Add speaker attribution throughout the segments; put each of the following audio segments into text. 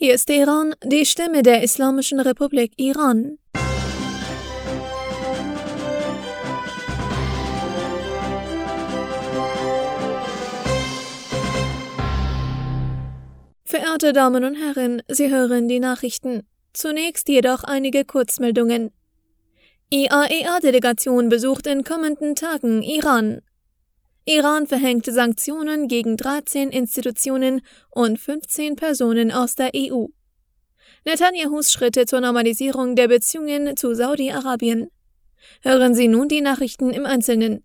Speaker 1: Hier ist Teheran, die Stimme der Islamischen Republik Iran. Verehrte Damen und Herren, Sie hören die Nachrichten. Zunächst jedoch einige Kurzmeldungen. IAEA-Delegation besucht in kommenden Tagen Iran. Iran verhängt Sanktionen gegen 13 Institutionen und 15 Personen aus der EU. Netanyahus Schritte zur Normalisierung der Beziehungen zu Saudi-Arabien. Hören Sie nun die Nachrichten im Einzelnen.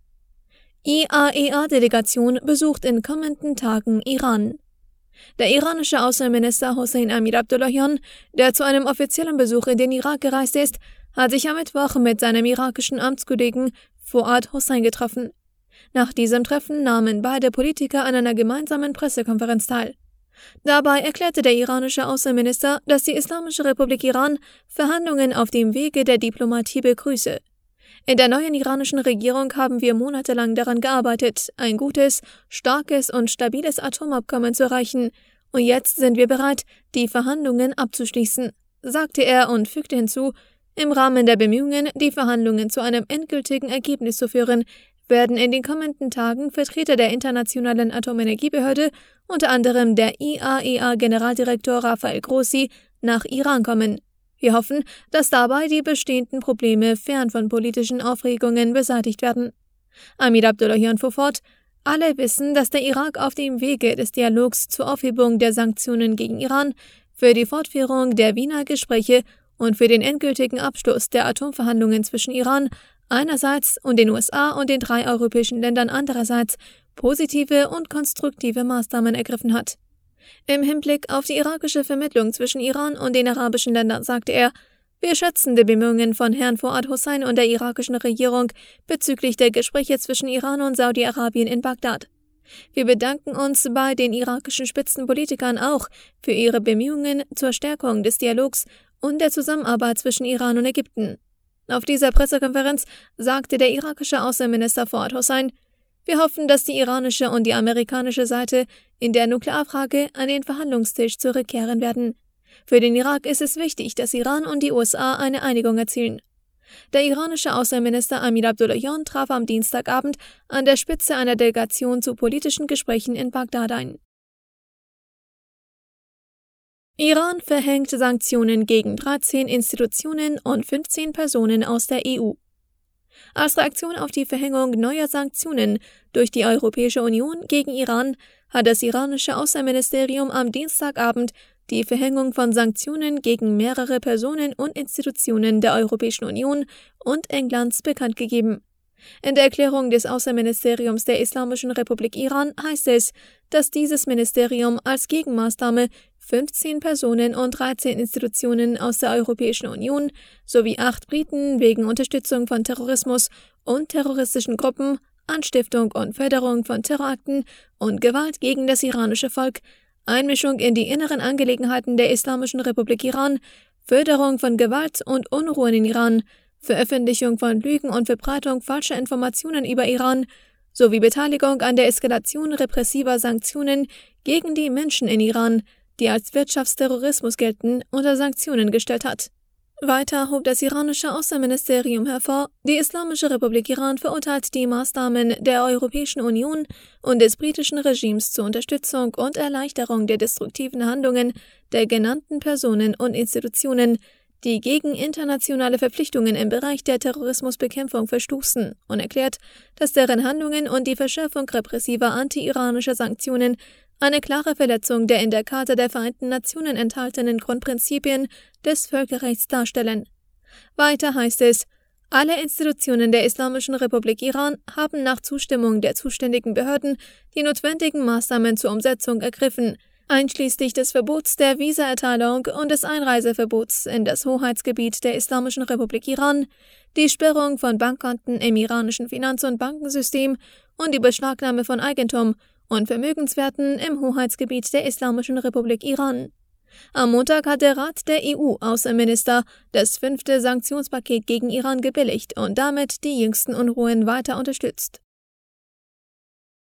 Speaker 1: IAEA-Delegation besucht in kommenden Tagen Iran. Der iranische Außenminister Hossein Amir-Abdollahian, der zu einem offiziellen Besuch in den Irak gereist ist, hat sich am Mittwoch mit seinem irakischen Amtskollegen Fuad Hossein getroffen. Nach diesem Treffen nahmen beide Politiker an einer gemeinsamen Pressekonferenz teil. Dabei erklärte der iranische Außenminister, dass die Islamische Republik Iran Verhandlungen auf dem Wege der Diplomatie begrüße. In der neuen iranischen Regierung haben wir monatelang daran gearbeitet, ein gutes, starkes und stabiles Atomabkommen zu erreichen, und jetzt sind wir bereit, die Verhandlungen abzuschließen, sagte er und fügte hinzu, im Rahmen der Bemühungen, die Verhandlungen zu einem endgültigen Ergebnis zu führen, werden in den kommenden Tagen Vertreter der Internationalen Atomenergiebehörde, unter anderem der IAEA-Generaldirektor Rafael Grossi, nach Iran kommen. Wir hoffen, dass dabei die bestehenden Probleme fern von politischen Aufregungen beseitigt werden. Amir-Abdollahian fuhr fort: Alle wissen, dass der Irak auf dem Wege des Dialogs zur Aufhebung der Sanktionen gegen Iran, für die Fortführung der Wiener Gespräche und für den endgültigen Abschluss der Atomverhandlungen zwischen Iran einerseits und den USA und den 3 europäischen Ländern andererseits positive und konstruktive Maßnahmen ergriffen hat. Im Hinblick auf die irakische Vermittlung zwischen Iran und den arabischen Ländern sagte er: Wir schätzen die Bemühungen von Herrn Fuad Hossein und der irakischen Regierung bezüglich der Gespräche zwischen Iran und Saudi-Arabien in Bagdad. Wir bedanken uns bei den irakischen Spitzenpolitikern auch für ihre Bemühungen zur Stärkung des Dialogs und der Zusammenarbeit zwischen Iran und Ägypten. Auf dieser Pressekonferenz sagte der irakische Außenminister Fuad Hossein: Wir hoffen, dass die iranische und die amerikanische Seite in der Nuklearfrage an den Verhandlungstisch zurückkehren werden. Für den Irak ist es wichtig, dass Iran und die USA eine Einigung erzielen. Der iranische Außenminister Amir-Abdollahian traf am Dienstagabend an der Spitze einer Delegation zu politischen Gesprächen in Bagdad ein. Iran verhängt Sanktionen gegen 13 Institutionen und 15 Personen aus der EU. Als Reaktion auf die Verhängung neuer Sanktionen durch die Europäische Union gegen Iran hat das iranische Außenministerium am Dienstagabend die Verhängung von Sanktionen gegen mehrere Personen und Institutionen der Europäischen Union und Englands bekannt gegeben. In der Erklärung des Außenministeriums der Islamischen Republik Iran heißt es, dass dieses Ministerium als Gegenmaßnahme 15 Personen und 13 Institutionen aus der Europäischen Union sowie 8 Briten wegen Unterstützung von Terrorismus und terroristischen Gruppen, Anstiftung und Förderung von Terrorakten und Gewalt gegen das iranische Volk, Einmischung in die inneren Angelegenheiten der Islamischen Republik Iran, Förderung von Gewalt und Unruhen in Iran, Veröffentlichung von Lügen und Verbreitung falscher Informationen über Iran sowie Beteiligung an der Eskalation repressiver Sanktionen gegen die Menschen in Iran, die als Wirtschaftsterrorismus gelten, unter Sanktionen gestellt hat. Weiter hob das iranische Außenministerium hervor, die Islamische Republik Iran verurteilt die Maßnahmen der Europäischen Union und des britischen Regimes zur Unterstützung und Erleichterung der destruktiven Handlungen der genannten Personen und Institutionen, die gegen internationale Verpflichtungen im Bereich der Terrorismusbekämpfung verstoßen, und erklärt, dass deren Handlungen und die Verschärfung repressiver anti-iranischer Sanktionen eine klare Verletzung der in der Charta der Vereinten Nationen enthaltenen Grundprinzipien des Völkerrechts darstellen. Weiter heißt es: Alle Institutionen der Islamischen Republik Iran haben nach Zustimmung der zuständigen Behörden die notwendigen Maßnahmen zur Umsetzung ergriffen, einschließlich des Verbots der Visaerteilung und des Einreiseverbots in das Hoheitsgebiet der Islamischen Republik Iran, die Sperrung von Bankkonten im iranischen Finanz- und Bankensystem und die Beschlagnahme von Eigentum und Vermögenswerten im Hoheitsgebiet der Islamischen Republik Iran. Am Montag hat der Rat der EU-Außenminister das 5. Sanktionspaket gegen Iran gebilligt und damit die jüngsten Unruhen weiter unterstützt.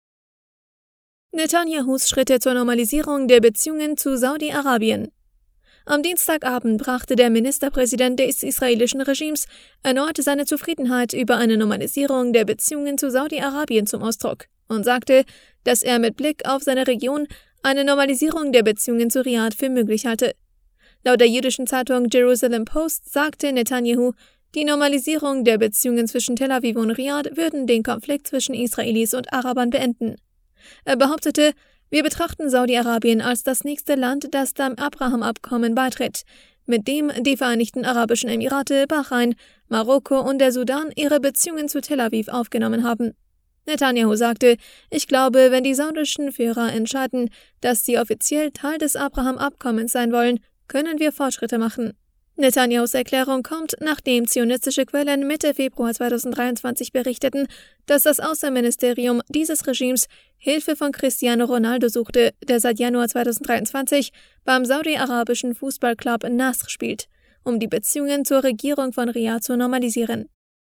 Speaker 1: Netanyahus Schritte zur Normalisierung der Beziehungen zu Saudi-Arabien. Am Dienstagabend brachte der Ministerpräsident des israelischen Regimes erneut seine Zufriedenheit über eine Normalisierung der Beziehungen zu Saudi-Arabien zum Ausdruck und sagte, dass er mit Blick auf seine Region eine Normalisierung der Beziehungen zu Riad für möglich halte. Laut der jüdischen Zeitung Jerusalem Post sagte Netanyahu, die Normalisierung der Beziehungen zwischen Tel Aviv und Riad würden den Konflikt zwischen Israelis und Arabern beenden. Er behauptete, wir betrachten Saudi-Arabien als das nächste Land, das dem Abraham-Abkommen beitritt, mit dem die Vereinigten Arabischen Emirate, Bahrain, Marokko und der Sudan ihre Beziehungen zu Tel Aviv aufgenommen haben. Netanyahu sagte, ich glaube, wenn die saudischen Führer entscheiden, dass sie offiziell Teil des Abraham-Abkommens sein wollen, können wir Fortschritte machen. Netanyahus Erklärung kommt, nachdem zionistische Quellen Mitte Februar 2023 berichteten, dass das Außenministerium dieses Regimes Hilfe von Cristiano Ronaldo suchte, der seit Januar 2023 beim saudi-arabischen Fußballclub Nasr spielt, um die Beziehungen zur Regierung von Riad zu normalisieren.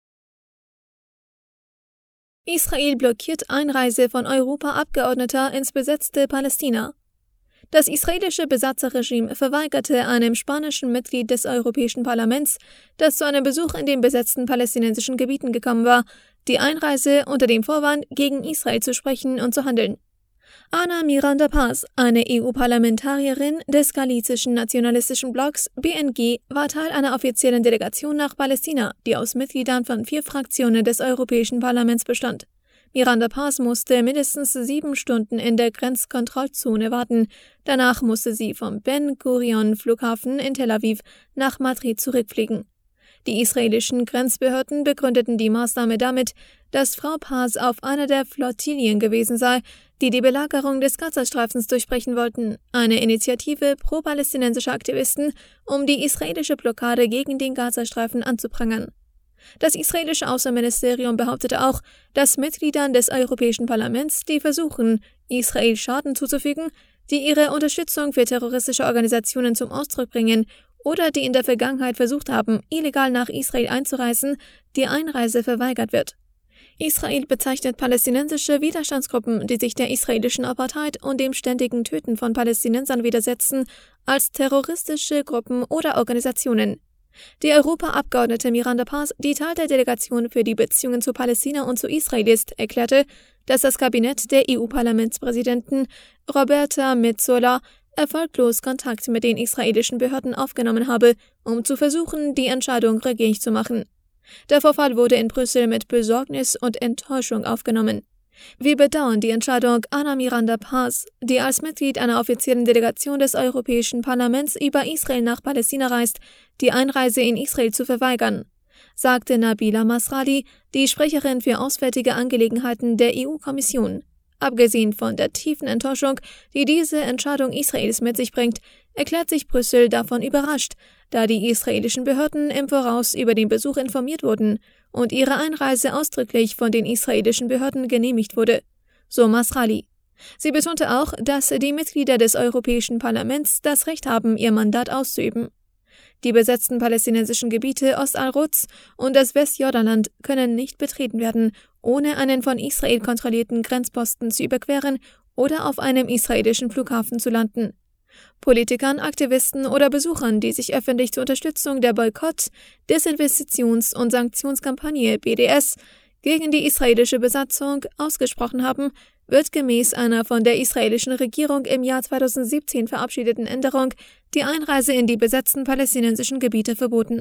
Speaker 1: Israel blockiert Einreise von Europaabgeordneter ins besetzte Palästina. Das israelische Besatzerregime verweigerte einem spanischen Mitglied des Europäischen Parlaments, das zu einem Besuch in den besetzten palästinensischen Gebieten gekommen war, die Einreise unter dem Vorwand, gegen Israel zu sprechen und zu handeln. Ana Miranda Paz, eine EU-Parlamentarierin des galizischen nationalistischen Blocks BNG, war Teil einer offiziellen Delegation nach Palästina, die aus Mitgliedern von 4 Fraktionen des Europäischen Parlaments bestand. Miranda Paz musste mindestens 7 Stunden in der Grenzkontrollzone warten. Danach musste sie vom Ben-Gurion-Flughafen in Tel Aviv nach Madrid zurückfliegen. Die israelischen Grenzbehörden begründeten die Maßnahme damit, dass Frau Paz auf einer der Flottillen gewesen sei, die die Belagerung des Gazastreifens durchbrechen wollten, eine Initiative pro-palästinensischer Aktivisten, um die israelische Blockade gegen den Gazastreifen anzuprangern. Das israelische Außenministerium behauptete auch, dass Mitgliedern des Europäischen Parlaments, die versuchen, Israel Schaden zuzufügen, die ihre Unterstützung für terroristische Organisationen zum Ausdruck bringen oder die in der Vergangenheit versucht haben, illegal nach Israel einzureisen, die Einreise verweigert wird. Israel bezeichnet palästinensische Widerstandsgruppen, die sich der israelischen Apartheid und dem ständigen Töten von Palästinensern widersetzen, als terroristische Gruppen oder Organisationen. Die Europaabgeordnete Miranda Paz, die Teil der Delegation für die Beziehungen zu Palästina und zu Israel ist, erklärte, dass das Kabinett der EU-Parlamentspräsidenten Roberta Metsola erfolglos Kontakt mit den israelischen Behörden aufgenommen habe, um zu versuchen, die Entscheidung rückgängig zu machen. Der Vorfall wurde in Brüssel mit Besorgnis und Enttäuschung aufgenommen. Wir bedauern die Entscheidung Ana Miranda Paz, die als Mitglied einer offiziellen Delegation des Europäischen Parlaments über Israel nach Palästina reist, die Einreise in Israel zu verweigern, sagte Nabila Masrali, die Sprecherin für Auswärtige Angelegenheiten der EU-Kommission. Abgesehen von der tiefen Enttäuschung, die diese Entscheidung Israels mit sich bringt, erklärt sich Brüssel davon überrascht, da die israelischen Behörden im Voraus über den Besuch informiert wurden und ihre Einreise ausdrücklich von den israelischen Behörden genehmigt wurde, so Masrali. Sie betonte auch, dass die Mitglieder des Europäischen Parlaments das Recht haben, ihr Mandat auszuüben. Die besetzten palästinensischen Gebiete Ost-al-Quds und das Westjordanland können nicht betreten werden, ohne einen von Israel kontrollierten Grenzposten zu überqueren oder auf einem israelischen Flughafen zu landen. Politikern, Aktivisten oder Besuchern, die sich öffentlich zur Unterstützung der Boykott-, Desinvestitions- und Sanktionskampagne BDS gegen die israelische Besatzung ausgesprochen haben, wird gemäß einer von der israelischen Regierung im Jahr 2017 verabschiedeten Änderung die Einreise in die besetzten palästinensischen Gebiete verboten.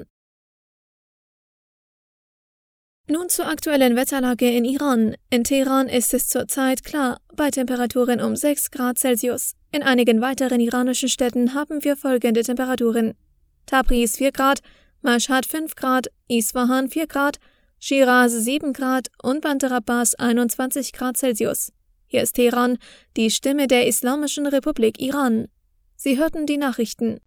Speaker 1: Nun zur aktuellen Wetterlage in Iran. In Teheran ist es zurzeit klar, bei Temperaturen um 6 Grad Celsius. In einigen weiteren iranischen Städten haben wir folgende Temperaturen: Tabriz 4 Grad, Mashhad 5 Grad, Isfahan 4 Grad, Shiraz 7 Grad und Bandar Abbas 21 Grad Celsius. Hier ist Teheran, die Stimme der Islamischen Republik Iran. Sie hörten die Nachrichten.